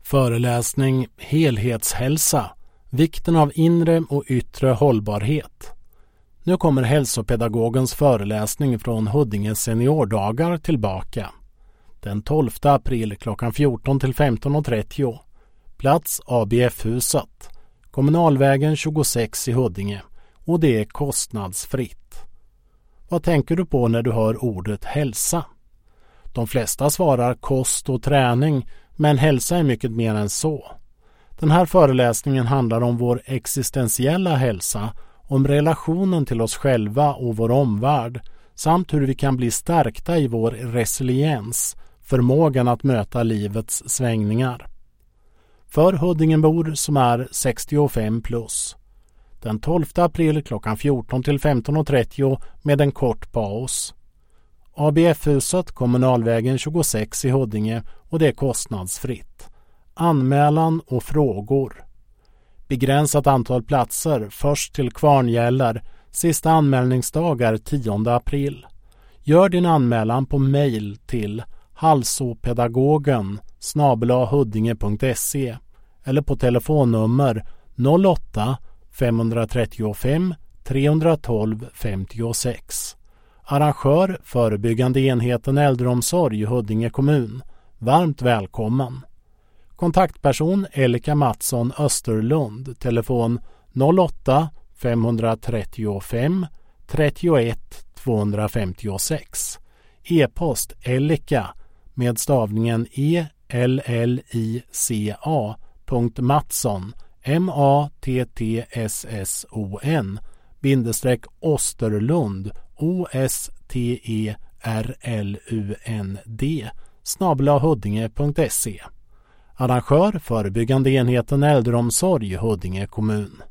Föreläsning Helhetshälsa, vikten av inre och yttre hållbarhet. Nu kommer hälsopedagogens föreläsning från Huddinge seniordagar tillbaka. Den 12 april klockan 14 till 15.30. Plats ABF-huset, Kommunalvägen 26 i Huddinge, och det är kostnadsfritt. Vad tänker du på när du hör ordet hälsa? De flesta svarar kost och träning, men hälsa är mycket mer än så. Den här föreläsningen handlar om vår existentiella hälsa, om relationen till oss själva och vår omvärld, samt hur vi kan bli stärkta i vår resiliens, förmågan att möta livets svängningar. För Huddingebor som är 65 plus. Den 12 april klockan 14 till 15.30 med en kort paus. ABF-huset, Kommunalvägen 26 i Huddinge, och det är kostnadsfritt. Anmälan och frågor. Begränsat antal platser, först till Kvarngäller, sista anmälningsdag är 10 april. Gör din anmälan på mejl till halsopedagogen@huddinge.se eller på telefonnummer 08 535 312 56. Arrangör Förebyggande enheten äldreomsorg i Huddinge kommun. Varmt välkommen. Kontaktperson Elika Mattsson Österlund. Telefon 08 535 31 256. E-post Elika med stavningen ELLICA.Mattsson MATTSSON _Osterlund OSTERLUND @huddinge.se. Arrangör Förebyggande enheten äldreomsorg i Huddinge kommun.